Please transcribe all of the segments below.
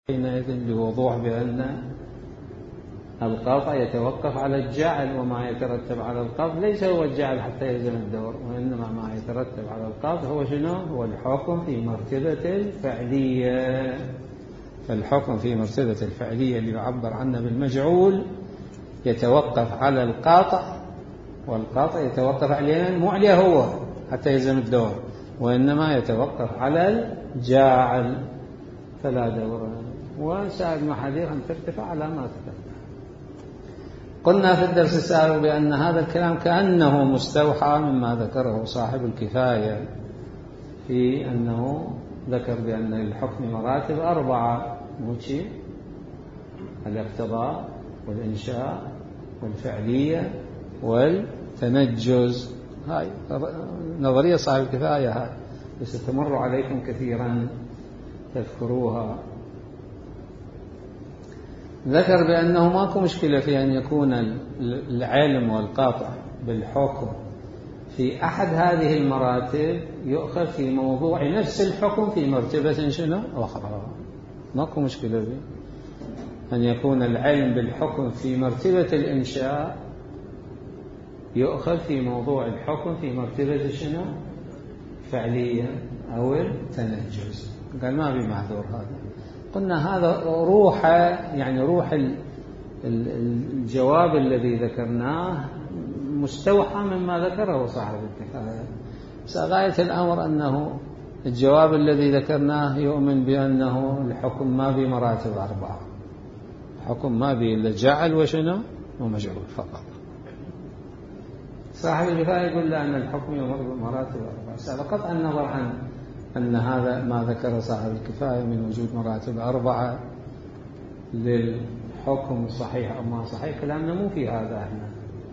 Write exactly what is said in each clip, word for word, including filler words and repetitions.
حينئذ لوضوح بأن القطع يتوقف على الجعل، وما يترتب على القطع ليس هو الجعل حتى يلزم الدور، وإنما ما يترتب على القطع هو شنو؟ هو الحكم في مرتبة الفعلية. فالحكم في مرتبة الفعلية اللي يعبر عنه بالمجعول يتوقف على القاطع، والقاطع يتوقف عليه مو عليه هو حتى يلزم الدور، وإنما يتوقف على الجاعل فلا دور، وسائر المحاذير أن ترتفع على ما تقدم. قلنا في الدرس السابق بأن هذا الكلام كأنه مستوحى مما ذكره صاحب الكفاية في أنه ذكر بأن الحكم مراتب أربعة، موشي الاقتضاء والإنشاء والفعلية والتنجز. هاي نظرية صاحب الكفاية، هاي ستمر عليكم كثيرا تذكروها. ذكر بأنه ماكو مشكلة في أن يكون العلم والقاطع بالحكم في أحد هذه المراتب يؤخذ في موضوع نفس الحكم في مرتبة شنو أخرى، ماكو مشكلة به أن يكون العلم بالحكم في مرتبة الإنشاء يؤخذ في موضوع الحكم في مرتبة شنو فعلية أو التنجز. قال ما في معذور هذا. قلنا هذا روح، يعني روح الجواب الذي ذكرناه مستوحى مما ذكره صاحب الكفاية، بس غاية الأمر أنه الجواب الذي ذكرناه يؤمن بأنه الحكم ما بمراتب أربعة، الحكم ما به إلا جعل وشنو ومجعول فقط. صاحب الكفاية يقول لا أن الحكم يمر بمراتب أربعة، بغض النظر عن أن هذا ما ذكر صاحب الكفاية من وجود مراتب أربعة للحكم صحيح أو ما صحيح، كلامنا مو في هذا. احنا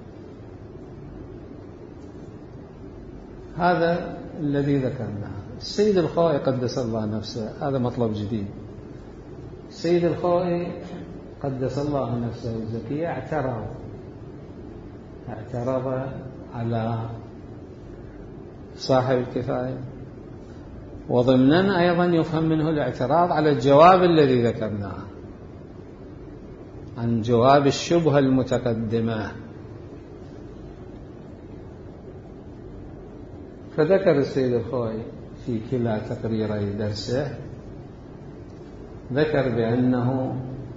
هذا الذي ذكرناه. السيد الخوئي قدس الله نفسه، هذا مطلب جديد. السيد الخوئي قدس الله نفسه الزكية اعترض اعترض على صاحب الكفاية، وضمنا أيضا يفهم منه الاعتراض على الجواب الذي ذكرناه عن جواب الشبهة المتقدمة. فذكر السيد الخوئي في كلا تقريري درسه، ذكر بأنه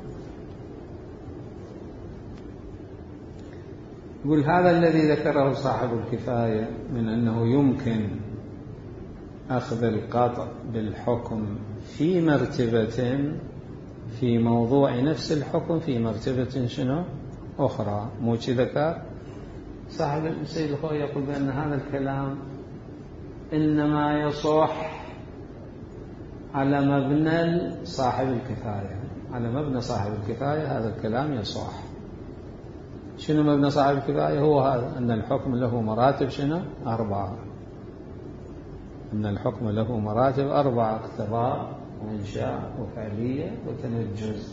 يقول هذا الذي ذكره صاحب الكفاية من أنه يمكن أخذ القطع بالحكم في مرتبة في موضوع نفس الحكم في مرتبة شنو أخرى، مو شي ذكر صاحب السيد الخوئي. يقول بأن هذا الكلام إنما يصح على مبنى صاحب الكفاية، على مبنى صاحب الكفاية هذا الكلام يصح. شنو مبنى صاحب الكفاية؟ هو هذا أن الحكم له مراتب شنو أربعة، أن الحكم له مراتب أربعة: اقتضاء وإنشاء وفعلية وتنجز.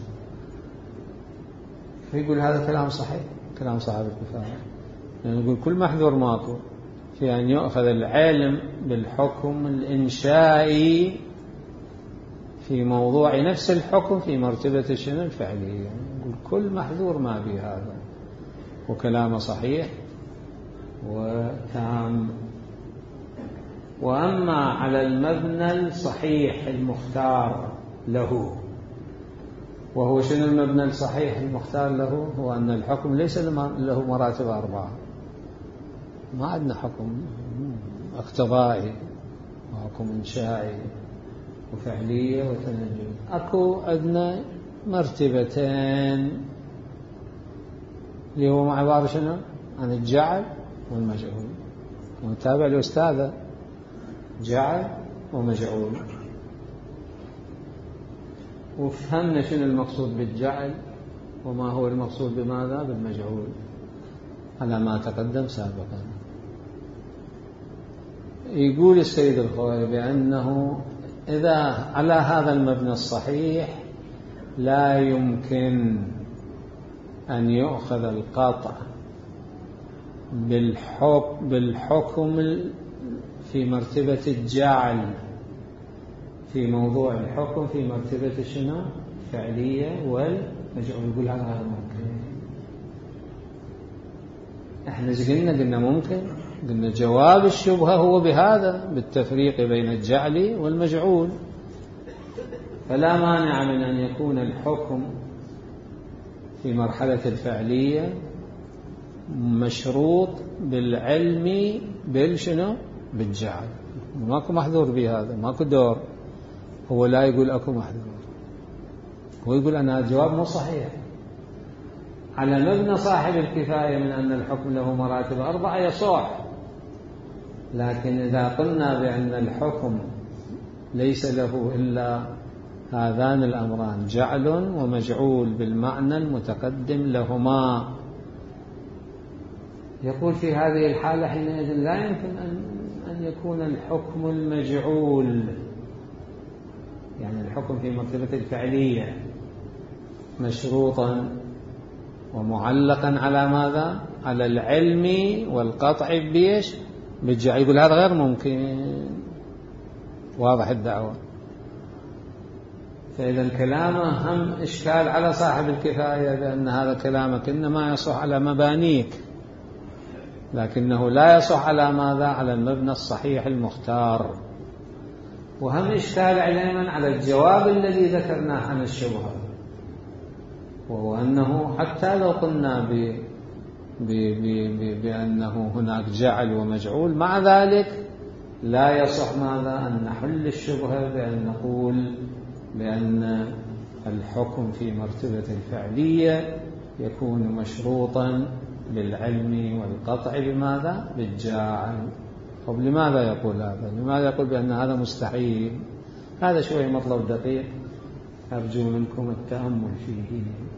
فيقول هذا كلام صحيح، كلام صاحب الكفاية، يعني يقول كل محذور ماكو في أن يؤخذ العلم بالحكم الإنشائي في موضوع نفس الحكم في مرتبة شنو الفعلية. يقول كل محذور ما به هذا، وكلامه صحيح وتام. وأما على المبنى الصحيح المختار له، وهو شنو المبنى الصحيح المختار له؟ هو أن الحكم ليس له مراتب أربعة، ما عندنا حكم اقتضائي وحكم إنشائي وفعلية وتنجز، أكو عندنا مرتبتين اللي هو عبارة شنو عن الجعل والمجعول. ونتابع الأستاذ جعل ومجعول، وفهمنا شنو المقصود بالجعل وما هو المقصود بماذا بالمجعول على ما تقدم سابقا. يقول السيد الخوئي بأنه إذا على هذا المبنى الصحيح لا يمكن أن يؤخذ القطع بالحكم, بالحكم في مرتبة الجعل في موضوع الحكم في مرتبة شنو الفعلية والمجعول، يقول هذا غير ممكن. احنا ايش قلنا؟ قلنا ممكن، قلنا جواب الشبهة هو بهذا، بالتفريق بين الجعل والمجعول. فلا مانع من أن يكون الحكم في مرحلة الفعلية مشروط بالعلم بالشنو؟ بالجعل. ماكو محذور بهذا، ماكو دور. هو لا يقول أكو محذور، هو يقول أن الجواب مو صحيح. على مبنى صاحب الكفاية من أن الحكم له مراتب أربعة يصح، لكن إذا قلنا بأن الحكم ليس له إلا هذان الأمران، جعل ومجعول بالمعنى المتقدم لهما، يقول في هذه الحالة حينئذ لا يمكن أن يكون الحكم المجعول، يعني الحكم في مرتبة الفعلية، مشروطا ومعلقا على ماذا؟ على العلم والقطع بيش؟ بالجعل. يقول هذا غير ممكن. واضح الدعوة. فإذا كلامه هم إشكال على صاحب الكفاية، بأن هذا كلامك إنما يصح على مبانيك، لكنه لا يصح على ماذا؟ على المبنى الصحيح المختار. وهم إشكال علينا على الجواب الذي ذكرناه عن الشبهة، وهو أنه حتى لو قلنا ب... ب... ب... بأنه هناك جعل ومجعول، مع ذلك لا يصح ماذا؟ أن نحل الشبهة بأن نقول بأن الحكم في مرتبة الفعلية يكون مشروطا بالعلم والقطع بماذا؟ بالجاعل. طب لماذا يقول هذا؟ لماذا يقول بأن هذا مستحيل؟ هذا شوي مطلب دقيق، أرجو منكم التأمل فيه.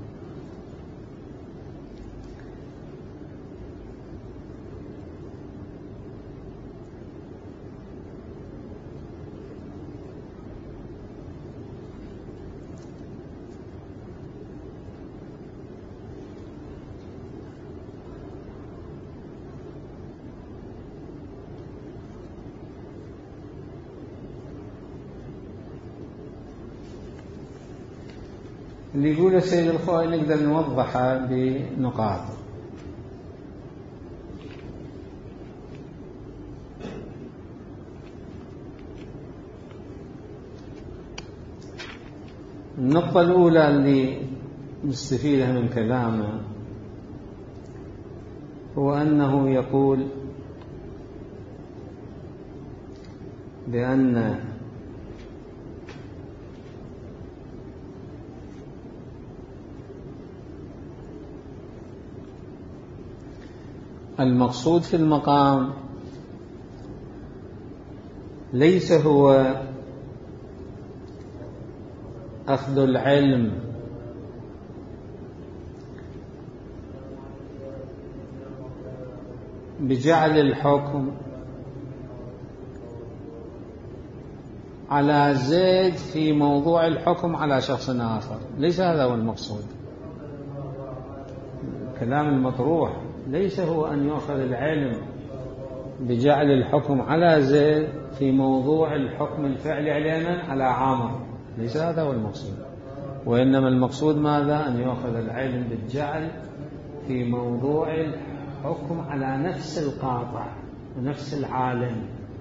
اللي يقول السيد الخوئي نقدر نوضحها بنقاط. النقطة الأولى اللي نستفيدها من كلامه هو أنه يقول بأن المقصود في المقام ليس هو أخذ العلم بجعل الحكم على زيد في موضوع الحكم على شخص آخر، ليس هذا هو المقصود. الكلام المطروح ليس هو أن يؤخذ العلم بجعل الحكم على زيد في موضوع الحكم الفعلي علينا على عامر، ليس هذا هو المقصود. وإنما المقصود ماذا؟ أن يؤخذ العلم بالجعل في موضوع الحكم على نفس القاطع ونفس العالم.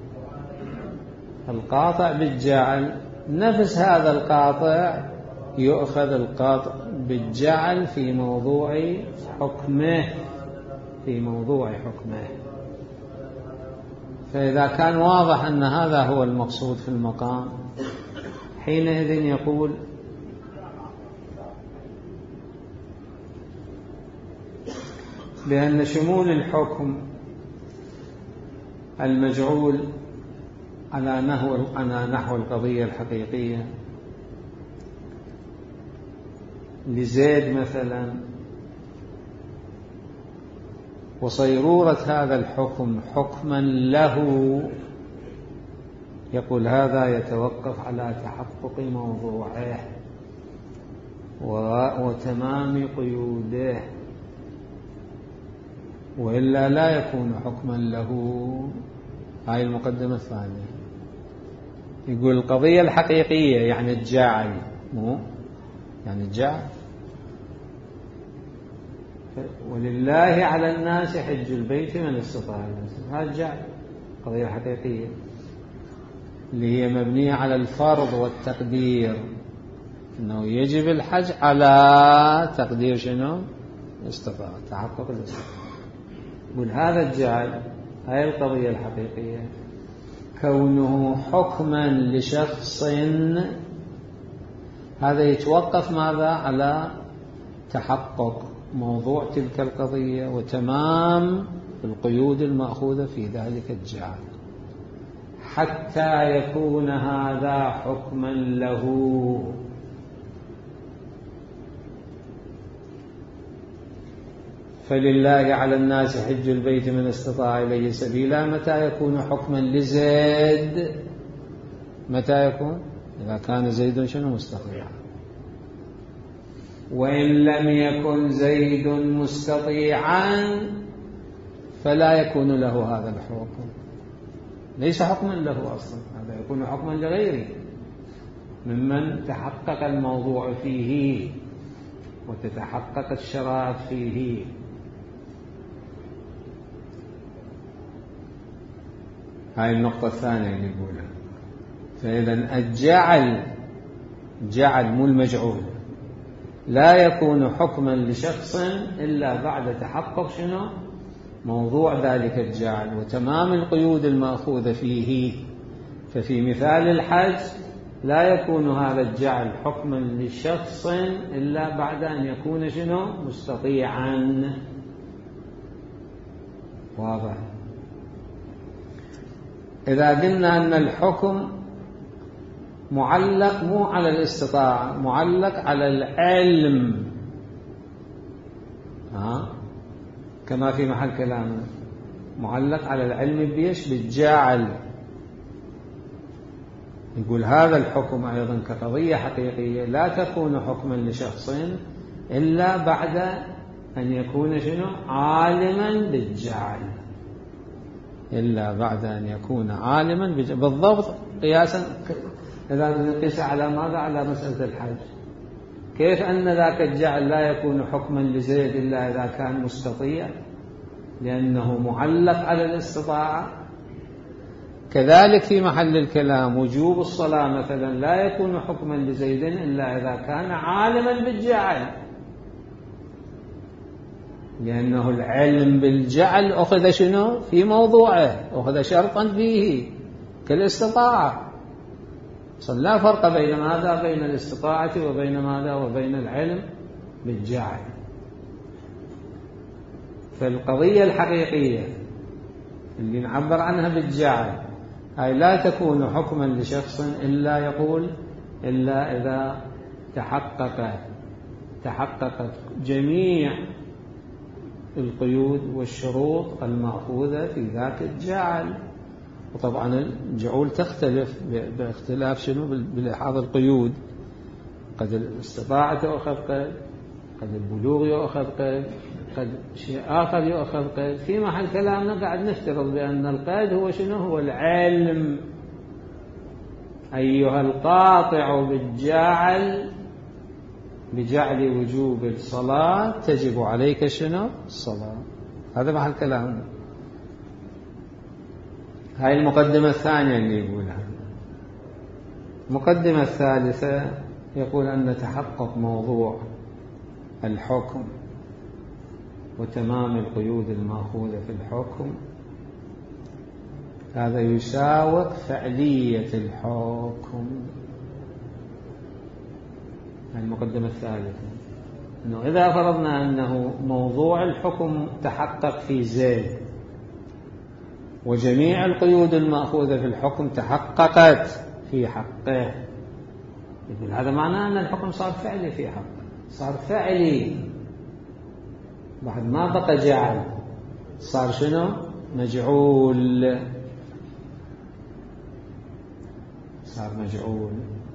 القاطع بالجعل نفس هذا القاطع يؤخذ القاطع بالجعل في موضوع حكمه، في موضوع حكمه. فإذا كان واضح أن هذا هو المقصود في المقام، حينئذ يقول بأن شمول الحكم المجعول على نحو على نحو القضية الحقيقية لزيد مثلا، وصيرورة هذا الحكم حكما له، يقول هذا يتوقف على تحقق موضوعه وتمام قيوده، وإلا لا يكون حكما له. هاي المقدمة الثانية. يقول القضية الحقيقية يعني الجاعل، مو يعني الجعل. ولله على الناس حج البيت من استطاع. هذا الجعل قضية حقيقية اللي هي مبنية على الفرض والتقدير، أنه يجب الحج على تقدير شنو؟ استطاع، تحقق الاستطاعة. يقول هذا الجعل، هاي القضية الحقيقية، كونه حكما لشخص، هذا يتوقف ماذا؟ على تحقق موضوع تلك القضية وتمام القيود المأخوذة في ذلك الجعل، حتى يكون هذا حكما له. فلله على الناس حج البيت من استطاع إليه سبيلا، متى يكون حكما لزيد؟ متى يكون؟ إذا كان زيد شنو؟ مستطيعا. وإن لم يكن زيد مستطيعا فلا يكون له هذا الحكم، ليس حكما له أصلا، هذا يكون حكما لغيره ممن تحقق الموضوع فيه وتتحقق الشرائط فيه. هاي النقطة الثانية اللي يقولها. فإذا الجعل، جعل مو المجعول، لا يكون حكما لشخص إلا بعد تحقق شنو؟ موضوع ذلك الجعل وتمام القيود المأخوذة فيه. ففي مثال الحج لا يكون هذا الجعل حكما لشخص إلا بعد أن يكون شنو؟ مستطيعا. واضح؟ إذا قلنا أن الحكم معلق مو على الاستطاعة، معلق على العلم، ها؟ كما في محل كلامنا معلق على العلم بيش؟ بالجعل. يقول هذا الحكم أيضا كقضية حقيقية لا تكون حكما لشخص إلا بعد أن يكون شنو؟ عالما بالجعل، إلا بعد أن يكون عالما بالجعل. بالضبط قياسا إذا نقيس على ماذا؟ على مسألة الحج. كيف أن ذاك الجعل لا يكون حكما لزيد إلا إذا كان مستطيع لأنه معلق على الاستطاعة، كذلك في محل الكلام وجوب الصلاة مثلا لا يكون حكما لزيد إلا إذا كان عالما بالجعل، لأنه العلم بالجعل أخذ شنو؟ في موضوعه، أخذ شرطا فيه كالاستطاعة. لا فرق بين ماذا؟ بين الاستطاعة وبين ماذا؟ وبين العلم بالجعل. فالقضية الحقيقية اللي نعبر عنها بالجعل هاي لا تكون حكما لشخص إلا يقول إلا إذا تحقق تحققت جميع القيود والشروط المأخوذة في ذاك الجعل. وطبعا الجعول تختلف باختلاف شنو؟ بلحاظ القيود، قد الاستطاعة يؤخذ قيد، قد البلوغ يؤخذ قيد، قد شيء آخر يؤخذ قيد. في محل كلامنا قاعد نفترض بأن القيد هو شنو؟ هو العلم. أيها القاطع بالجعل بجعل وجوب الصلاة تجب عليك شنو؟ الصلاة. هذا محل كلامنا. هاي المقدمة الثانية اللي يقولها. المقدمة الثالثة يقول أن تحقق موضوع الحكم وتمام القيود المأخوذة في الحكم هذا يساوق فعلية الحكم. المقدمة الثالثة أنه إذا فرضنا أنه موضوع الحكم تحقق في زيد وجميع القيود المأخوذة في الحكم تحققت في حقه، يقول هذا معناه أن الحكم صار فعلي في حقه، صار فعلي بعد ما بقى جعل، صار شنو؟ مجعول، صار مجعول.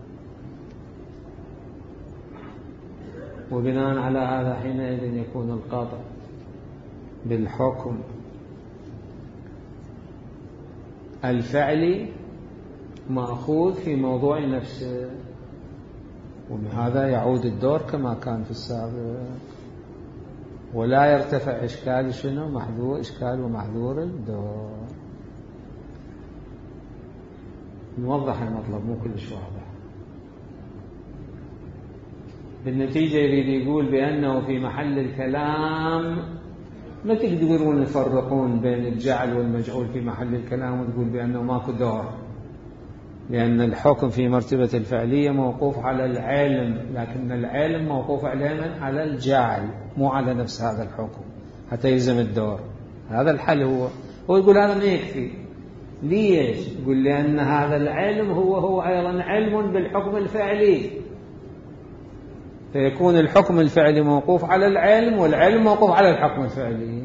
وبناء على هذا حينئذ يكون القاطع بالحكم الفعلي مأخوذ في موضوع نفسه. وبهذا يعود الدور كما كان في السابق، ولا يرتفع إشكال شنو محذور إشكال ومحذور الدور. نوضح المطلب مو كلش واضح. بالنتيجة يريد يقول بأنه في محل الكلام ما تقدرون تفرقون بين الجعل والمجعول في محل الكلام وتقول بأنه ماكو دور، لأن الحكم في مرتبة الفعلية موقوف على العلم، لكن العلم موقوف عليه على الجعل مو على نفس هذا الحكم حتى يلزم الدور. هذا الحل هو هو يقول هذا ما يكفي. ليش؟ يقول لأن هذا العلم هو هو أيضا علم بالحكم الفعلي، فيكون الحكم الفعلي موقوف على العلم والعلم موقوف على الحكم الفعلي،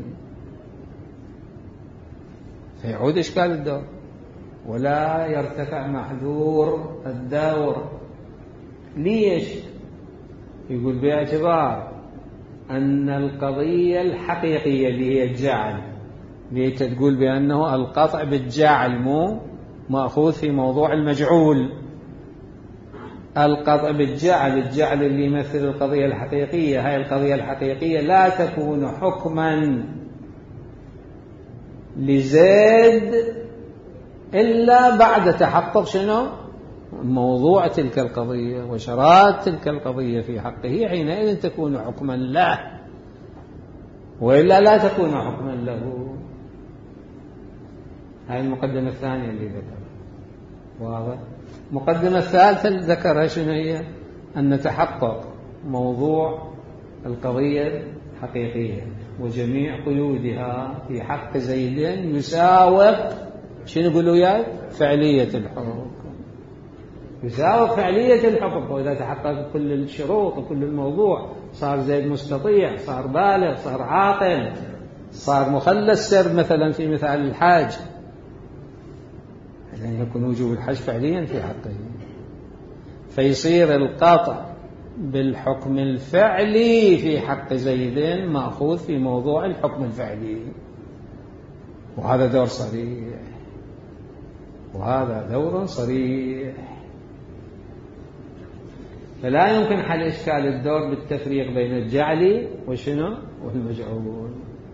فيعود إشكال الدور ولا يرتفع محذور الدور. ليش؟ يقول باعتبار أن القضية الحقيقية اللي هي الجعل، ليش تقول بأنه القطع بالجعل مو مأخوذ في موضوع المجعول. القطع بالجعل، الجعل اللي يمثل القضية الحقيقية، هاي القضية الحقيقية لا تكون حكما لزيد إلا بعد تحقق شنو موضوع تلك القضية وشرائط تلك القضية في حقه، حينئذ تكون حكما له، وإلا لا تكون حكما له. هاي المقدمة الثانية اللي ذكرها واضح. المقدمة الثالثة اللي ذكرها شنو هي؟ أن تحقق موضوع القضية الحقيقية وجميع قيودها في حق زيد يساوق شنو يقولوا يا فعلية الحكم، يساوق فعلية الحكم. وإذا تحقق كل الشروط وكل الموضوع صار زيد مستطيع، صار بالغ، صار عاقل، صار مخلص سر مثلا في مثال الحاج، يعني يكون وجوب الحج فعليا في حقه، فيصير القطع بالحكم الفعلي في حق زيد مأخوذ في موضوع الحكم الفعلي، وهذا دور صريح، وهذا دور صريح. فلا يمكن حل إشكال الدور بالتفريق بين الجعل وشنو والمجعول.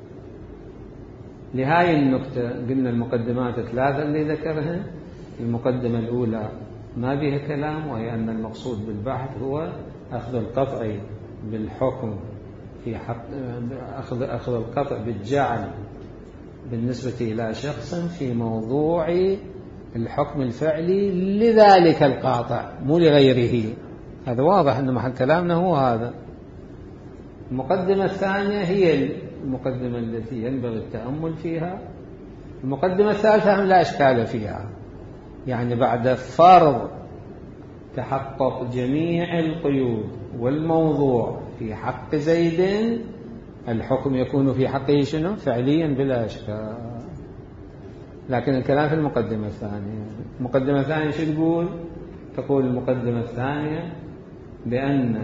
لهذه النقطة قلنا المقدمات الثلاثة اللي ذكرها. المقدمة الأولى ما بها كلام، وهي أن المقصود بالبحث هو أخذ القطع بالحكم في حق أخذ أخذ القطع بالجعل بالنسبة إلى شخص في موضوع الحكم الفعلي لذلك القاطع مو لغيره. هذا واضح أن محل كلامنا هو هذا. المقدمة الثانية هي المقدمة التي ينبغي التأمل فيها. المقدمة الثالثة لا إشكال فيها، يعني بعد فرض تحقق جميع القيود والموضوع في حق زيد الحكم يكون في حقه شنو فعليا بلا إشكال. لكن الكلام في المقدمة الثانية. المقدمة الثانية شو تقول؟ تقول المقدمة الثانية بأن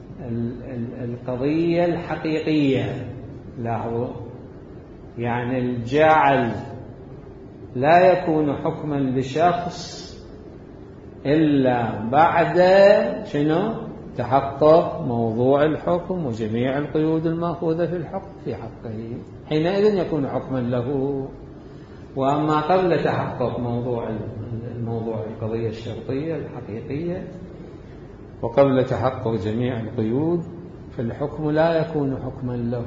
القضية الحقيقية، لاحظوا، يعني الجعل لا يكون حكما لشخص إلا بعد شنو تحقق موضوع الحكم وجميع القيود المأخوذة في الحكم في حقه، حينئذ يكون حكما له. وأما قبل تحقق موضوع الموضوع القضية الشرطية الحقيقية وقبل تحقق جميع القيود فالحكم لا يكون حكما له.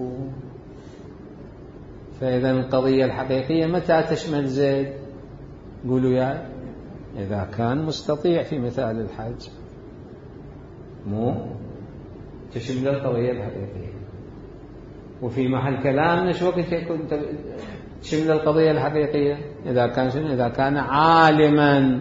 فإذا القضية الحقيقية متى تشمل زيد؟ قولوا يا إذا كان مستطيع في مثال الحج، مو تشمل القضية الحقيقية. وفي محل كلامنا شو وقت يكون تشمل القضية الحقيقية؟ إذا كان شنو؟ إذا كان عالما.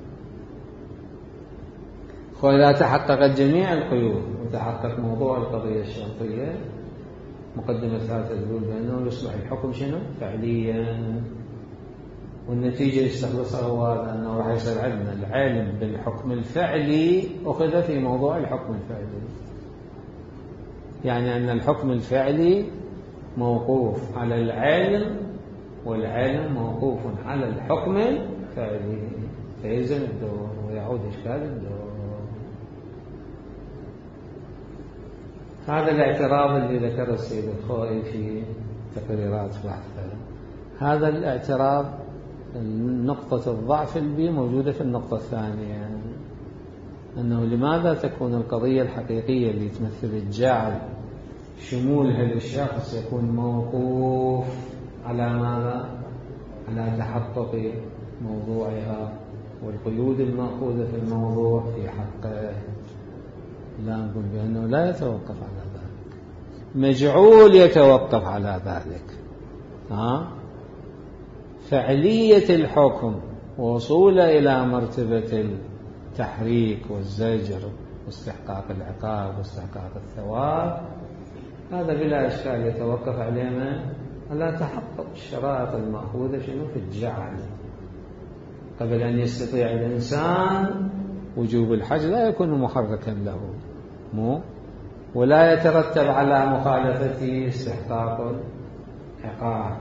وإذا تحققت جميع القيود وتحقق موضوع القضية الشرطية مقدمة ثالثة تقول بأنه يصبح الحكم شنو فعليا. والنتيجة يستخلصها هو أنه راح يصير عندنا العلم بالحكم الفعلي أخذ في موضوع الحكم الفعلي، يعني أن الحكم الفعلي موقوف على العلم والعلم موقوف على الحكم الفعلي، فيلزم الدور ويعود إشكال الدور. هذا الاعتراض اللي ذكره السيد الخوئي في تقريرات بحثه. هذا الاعتراض نقطة الضعف اللي موجودة في النقطة الثانية، أنه لماذا تكون القضية الحقيقية اللي تمثل الجعل شمولها للشخص يكون موقوف على ماذا؟ على تحقق موضوعها والقيود المأخوذة في الموضوع في حقه. لا نقول بأنه لا يتوقف على ذلك، مجعول يتوقف على ذلك. ها؟ فعلية الحكم ووصوله إلى مرتبة التحريك والزجر واستحقاق العقاب واستحقاق الثواب، هذا بلا إشكال يتوقف علينا على تحقق الشرائط المأخوذة شنو في الجعل. قبل أن يستطيع الإنسان وجوب الحج لا يكون محركا له، مو ولا يترتب على مخالفته استحقاق العقاب.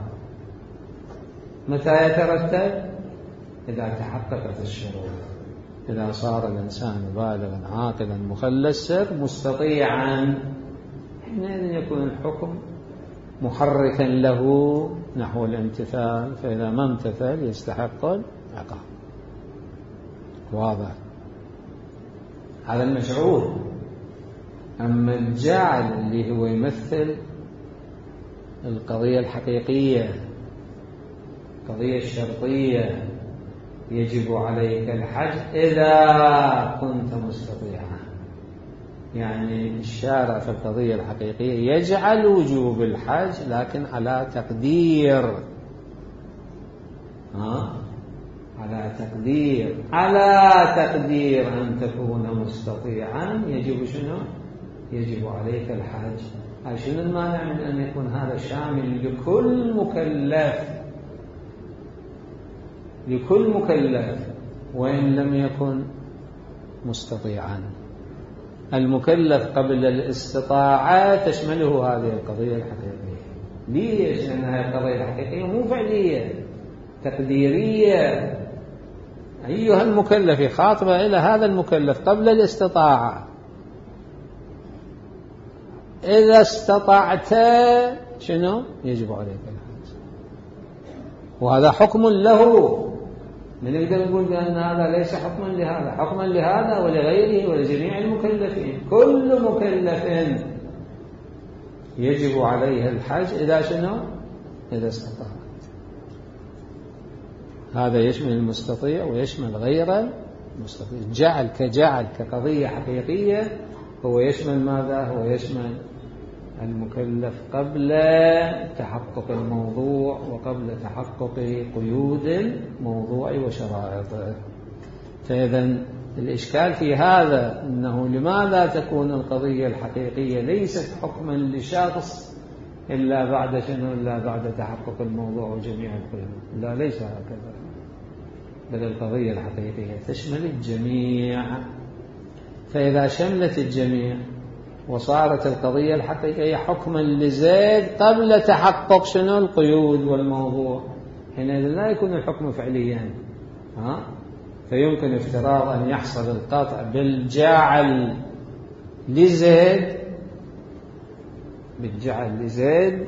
متى يترتب؟ إذا تحققت الشروط، إذا صار الإنسان بالغا عاقلا مخلصا مستطيعا، حينئذ يكون الحكم محركا له نحو الامتثال، فإذا ما امتثل يستحق العقاب. واضح؟ هذا المشعور. أما الجعل اللي هو يمثل القضية الحقيقية، القضية الشرطية، يجب عليك الحج إذا كنت مستطيعا. يعني الشارع في القضية الحقيقية يجعل وجوب الحج لكن على تقدير، ها؟ على تقدير على تقدير أن تكون مستطيعا يجب شنو؟ يجب عليك الحج. هل شنو المانع من أن يكون هذا شامل لكل مكلف، لكل مكلف وإن لم يكن مستطيعا؟ المكلف قبل الاستطاعة تشمله هذه القضية الحقيقية. ليش؟ لأن هذه القضية الحقيقية مو فعلية، تقديرية. أيها المكلف خاطبة إلى هذا المكلف قبل الاستطاعة، إذا استطعت شنو؟ يجب عليك الحج. وهذا حكم له. من يقدر يقول بأن هذا ليس حكما لهذا، حكما لهذا ولغيره ولجميع المكلفين. كل مكلف يجب عليه الحج إذا شنو؟ إذا استطاع. هذا يشمل المستطيع ويشمل غير المستطيع. جعل كجعل كقضية حقيقية هو يشمل ماذا؟ هو يشمل المكلف قبل تحقق الموضوع وقبل تحقق قيود الموضوع وشرائطه. فإذا الإشكال في هذا أنه لماذا تكون القضية الحقيقية ليست حكما لشخص إلا بعد شنو؟ إلا بعد تحقق الموضوع وجميع القيود. لا، ليس هكذا، بل القضية الحقيقية تشمل الجميع. فإذا شملت الجميع وصارت القضية الحقيقية حكما لزيد قبل تحقق شنو؟ القيود والموضوع، حينئذ لا يكون الحكم فعليا. ها؟ فيمكن افتراض أن يحصل القطع بالجعل لزيد، بالجعل لزيد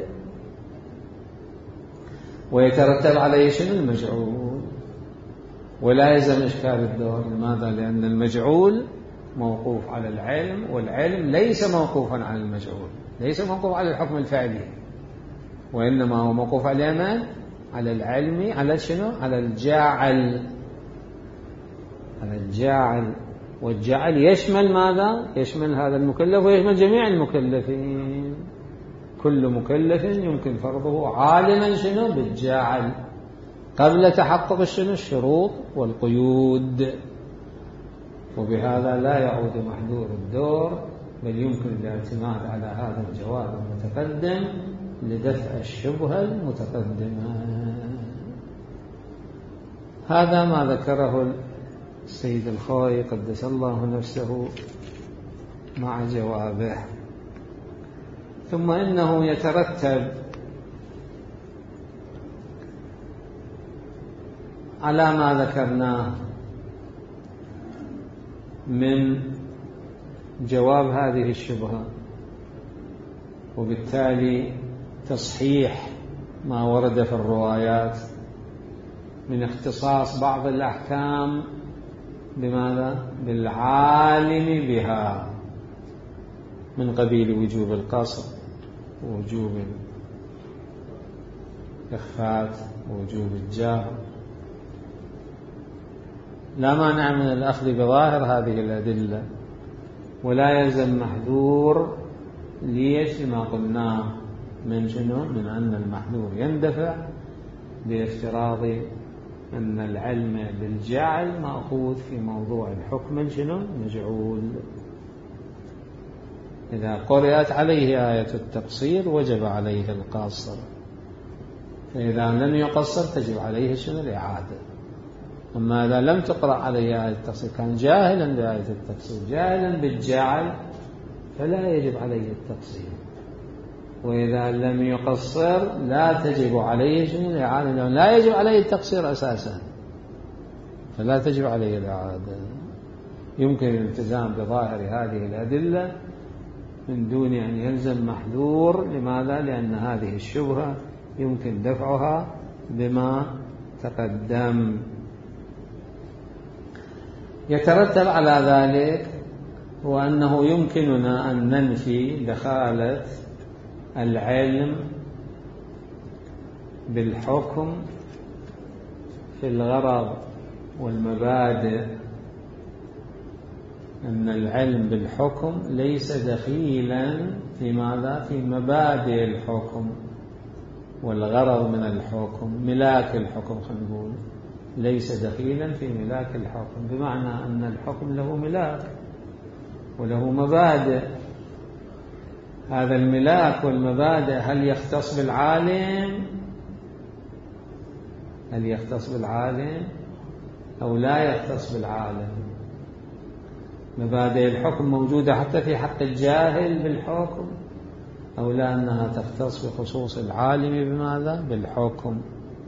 ويترتب عليه شنو؟ المجعول، ولا يلزم إشكال الدور. لماذا؟ لأن المجعول موقوف على العلم، والعلم ليس موقوفا على المجعول، ليس موقوف على الحكم الفعلي، وإنما هو موقوف على من؟ على العلم، على شنو؟ على الجاعل، على الجاعل. والجاعل يشمل ماذا؟ يشمل هذا المكلف ويشمل جميع المكلفين. كل مكلف يمكن فرضه عالما شنو؟ بالجاعل قبل تحقق شنو؟ الشروط والقيود. وبهذا لا يعود محذور الدور، بل يمكن الاعتماد على هذا الجواب المتقدم لدفع الشبهة المتقدمة. هذا ما ذكره السيد الخوئي قدس الله نفسه مع جوابه. ثم إنه يترتب على ما ذكرناه من جواب هذه الشبهة وبالتالي تصحيح ما ورد في الروايات من اختصاص بعض الأحكام بماذا؟ بالعالم بها، من قبيل وجوب القصر ووجوب الإخفات ووجوب الجهر. لا مانع من الأخذ بظاهر هذه الأدلة، ولا يلزم محذور. ليش؟ لما قلناه من شنو؟ من أن المحذور يندفع بافتراض أن العلم بالجعل مأخوذ في موضوع الحكم شنو؟ مجعول. إذا قرأت عليه آية التقصير وجب عليه القصر، فإذا لم يقصر تجب عليه شنو؟ الإعادة. أما إذا لم تقرأ عليه آية التقصير، كان جاهلا بآية التقصير جاهلا بالجعل، فلا يجب عليه التقصير. وإذا لم يقصر لا تجب عليه شنو؟ الإعادة، لا يجب عليه التقصير أساسا، فلا تجب عليه الإعادة. يمكن الالتزام بظاهر هذه الأدلة من دون أن يلزم محذور. لماذا؟ لأن هذه الشبهة يمكن دفعها بما تقدم. يترتب على ذلك هو أنه يمكننا أن ننفي دخالة العلم بالحكم في الغرض والمبادئ، أن العلم بالحكم ليس دخيلا في ماذا؟ في مبادئ الحكم والغرض من الحكم، ملاك الحكم. خلينا نقول ليس دخيلا في ملاك الحكم، بمعنى أن الحكم له ملاك وله مبادئ. هذا الملاك والمبادئ هل يختص بالعالم؟ هل يختص بالعالم أو لا يختص بالعالم؟ مبادئ الحكم موجودة حتى في حق الجاهل بالحكم، أو لا أنها تختص بخصوص العالم بماذا؟ بالحكم.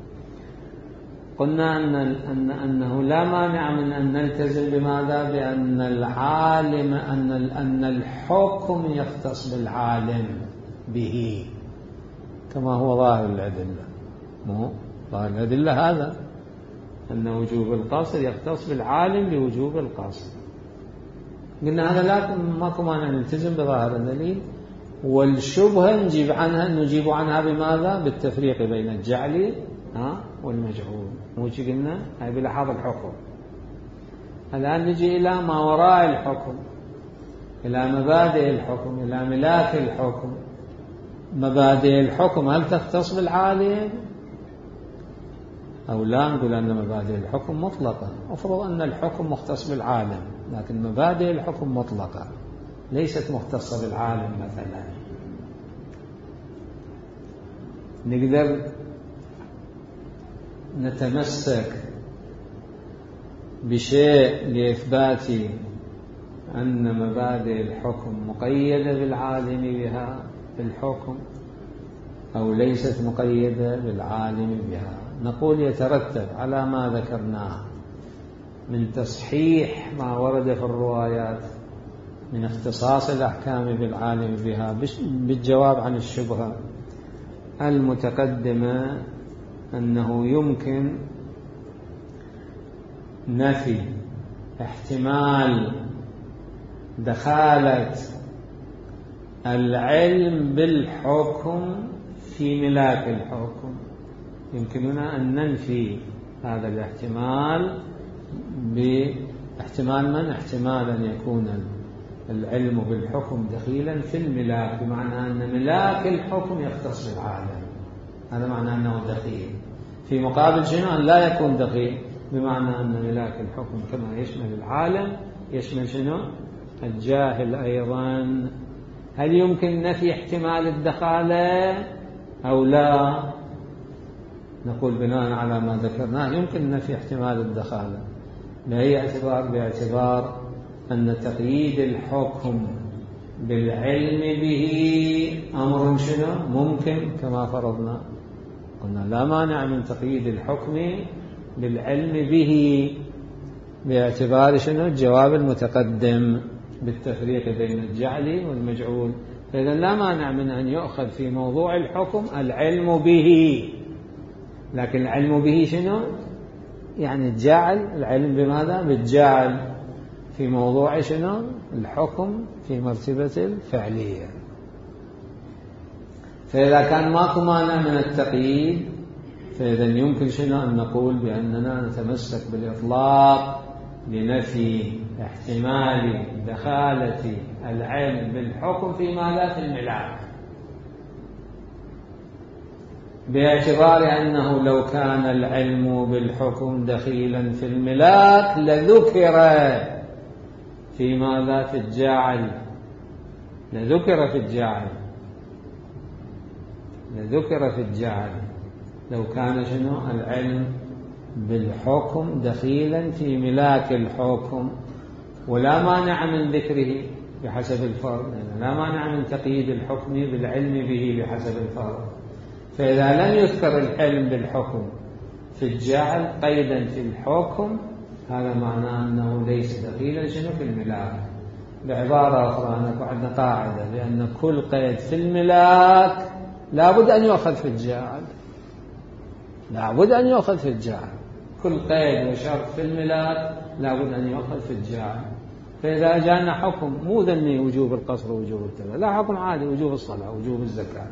قلنا أن أن أنه لا مانع من أن نلتزم بماذا؟ بأن العالم أن أن الحكم يختص بالعالم به، كما هو ظاهر الأدلة. مو ظاهر الأدلة هذا، أن وجوب القصر يختص بالعالم بوجوب القصر. قلنا هذا لا ماكو مانع نلتزم بظاهر الدليل، والشبهة نجيب عنها نجيب عنها بماذا؟ بالتفريق بين الجعل ها والمجعول. وش قلنا؟ هاي بلحاظ الحكم. الآن نجي إلى ما وراء الحكم، إلى مبادئ الحكم، إلى ملاك الحكم. مبادئ الحكم هل تختص بالعالم أو لا؟ نقول أن مبادئ الحكم مطلقة. أفرض أن الحكم مختص بالعالم، لكن مبادئ الحكم مطلقة ليست مختصة بالعالم. مثلا نقدر نتمسك بشيء لإثبات أن مبادئ الحكم مقيدة بالعالم بها في الحكم أو ليست مقيدة بالعالم بها. نقول يترتب على ما ذكرناه من تصحيح ما ورد في الروايات من اختصاص الأحكام بالعالم بها بالجواب عن الشبهة المتقدمة، أنه يمكن نفي احتمال دخالة العلم بالحكم في ملاك الحكم. يمكننا أن ننفي هذا الاحتمال باحتمال من؟ احتمال أن يكون العلم بالحكم دخيلا في الملاك، بمعنى أن ملاك الحكم يختص بالعالم، هذا معنى أنه دخيل. في مقابل شنو؟ أن لا يكون دخيل، بمعنى أن ملاك الحكم كما يشمل العالم يشمل شنو؟ الجاهل أيضا. هل يمكن نفي احتمال الدخالة أو لا؟ نقول بناء على ما ذكرناه يمكن نفي احتمال الدخالة. بأي اعتبار؟ باعتبار أن تقييد الحكم بالعلم به أمر شنو؟ ممكن كما فرضنا. قلنا لا مانع من تقييد الحكم بالعلم به باعتبار شنو؟ الجواب المتقدم بالتفريق بين الجعل والمجعول. إذا لا مانع من أن يؤخذ في موضوع الحكم العلم به، لكن العلم به شنو؟ يعني الجعل، العلم بماذا؟ بالجعل في موضوع شنو؟ الحكم في مرتبة الفعلية. فإذا كان ماكو مانع من التقييد فإذا يمكن شنو أن نقول بأننا نتمسك بالإطلاق لنفي احتمال دخالة العلم بالحكم في ماذا؟ في الملاك، باعتبار أنه لو كان العلم بالحكم دخيلا في الملاك لذكر في ماذا؟ في الجعل، لذكر في الجعل لذكر في الجعل لو كان شنو؟ العلم بالحكم دخيلا في ملاك الحكم، ولا مانع من ذكره بحسب الفرض، يعني لا مانع من تقييد الحكم بالعلم به بحسب الفرض. فإذا لم يذكر العلم بالحكم في الجعل قيدا في الحكم هذا معناه أنه ليس دخيلا شنو؟ في الملاك. بعبارة أخرى أنك عندنا قاعدة بأن كل قيد في الملاك لابد أن يؤخذ في الجعل، لابد أن يؤخذ في الجعل، كل قيد وشرط في الملاك لابد أن يؤخذ في الجعل. فإذا جاءنا حكم مو ذني وجوب القصر ووجوب الكذا، لا، حكم عادي وجوب الصلاة وجوب الزكاة،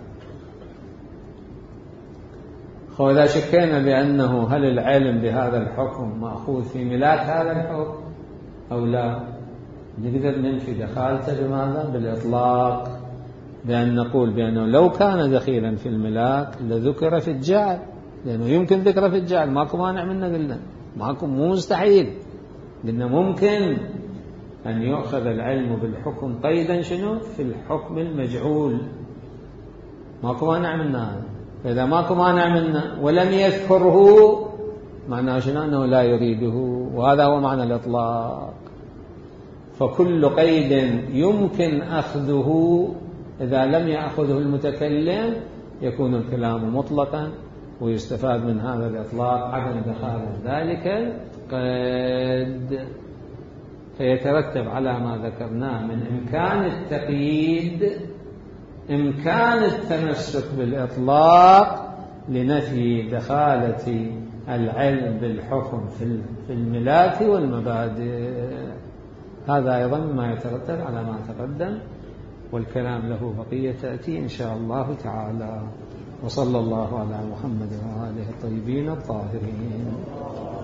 وإذا شكينا بأنه هل العلم بهذا الحكم مأخوذ في ملاك هذا الحكم أو لا، نقدر ننفي دخالته بماذا؟ بالإطلاق، بأن نقول بأنه لو كان دخيلا في الملاك لذكر في الجعل، لأنه يمكن ذكر في الجعل، ماكو مانع منه، قلنا ماكو، مو مستحيل، قلنا ممكن أن يؤخذ العلم بالحكم قيدا شنو؟ في الحكم المجعول، ماكو مانع منه هذا. فإذا ماكو مانع منه ولم يذكره معناه شنو؟ أنه لا يريده، وهذا هو معنى الإطلاق. فكل قيد يمكن أخذه إذا لم يأخذه المتكلم يكون الكلام مطلقا، ويستفاد من هذا الإطلاق عدم دخالة ذلك القيد. فيترتب على ما ذكرناه من إمكان التقييد إمكان التمسك بالإطلاق لنفي دخالة العلم بالحكم في الملاك والمبادئ. هذا أيضا ما يترتب على ما تقدم، والكلام له بقية تأتي إن شاء الله تعالى. وصلى الله على محمد وآله الطيبين الطاهرين.